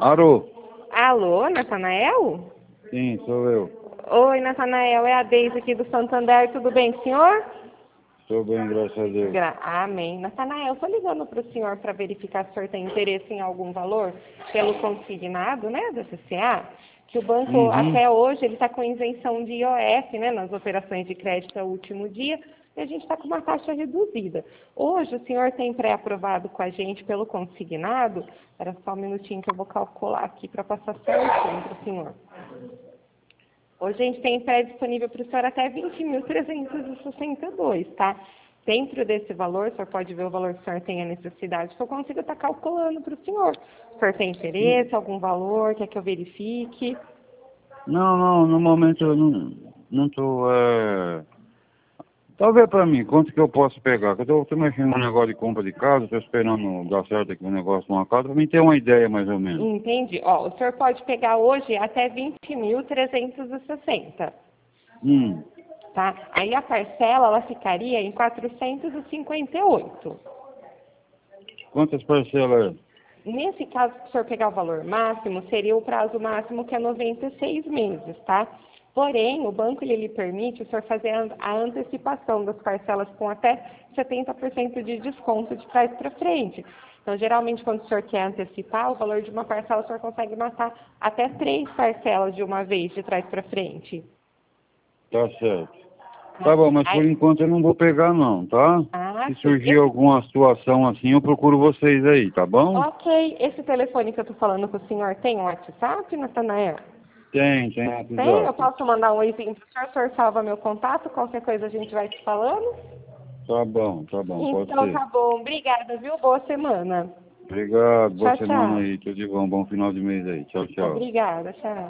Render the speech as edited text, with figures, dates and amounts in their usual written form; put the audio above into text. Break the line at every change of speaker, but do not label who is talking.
Alô?
Alô, Natanael?
Sim, sou eu.
Oi, Natanael, é a Deise aqui do Santander, tudo bem, senhor?
Estou bem, graças a Deus.
Amém. Natanael, estou ligando para o senhor para verificar se o senhor tem interesse em algum valor pelo consignado, né, da CCA, que o banco
Uhum.
até hoje ele está com isenção de IOF, né, nas operações de crédito ao último dia, e a gente está com uma taxa reduzida. Hoje o senhor tem pré-aprovado com a gente pelo consignado, era só um minutinho que eu vou calcular aqui para passar certinho para o senhor. Hoje a gente tem pré disponível para o senhor até 20.362, tá? Dentro desse valor, o senhor pode ver o valor que o senhor tem a necessidade, que eu consigo estar calculando para o senhor. O senhor tem interesse, algum valor, quer que eu verifique?
Não, no momento eu não tô, talvez pra mim, quanto que eu posso pegar? Que eu tô mexendo no negócio de compra de casa, tô esperando dar certo aqui o negócio de uma casa, pra mim ter uma ideia mais ou menos.
Entendi. Ó, o senhor pode pegar hoje até 20.360,
Hum.
tá? Aí a parcela, ela ficaria em 458.
Quantas parcelas?
Nesse caso, se o senhor pegar o valor máximo, seria o prazo máximo, que é 96 meses, tá? Porém, o banco ele lhe permite o senhor fazer a antecipação das parcelas com até 70% de desconto de trás para frente. Então, geralmente, quando o senhor quer antecipar o valor de uma parcela, o senhor consegue matar até 3 parcelas de uma vez, de trás para frente.
Tá certo. Tá bom, mas por
Aí,
enquanto eu não vou pegar não, tá? Se
sim.
surgir alguma situação assim, eu procuro vocês aí, tá bom?
Ok, esse telefone que eu tô falando com o senhor tem um WhatsApp, Natanael?
Tem
Tem? Eu
WhatsApp.
posso mandar um oizinho pro senhor, o senhor salva meu contato, qualquer coisa a gente vai se falando?
Tá bom, pode
Então
ser.
tá bom, obrigada, viu? Boa semana.
Obrigado, boa
Tchau,
semana
tchau.
aí, tudo de bom, bom final de mês aí. Tchau, tchau.
Obrigada, tchau.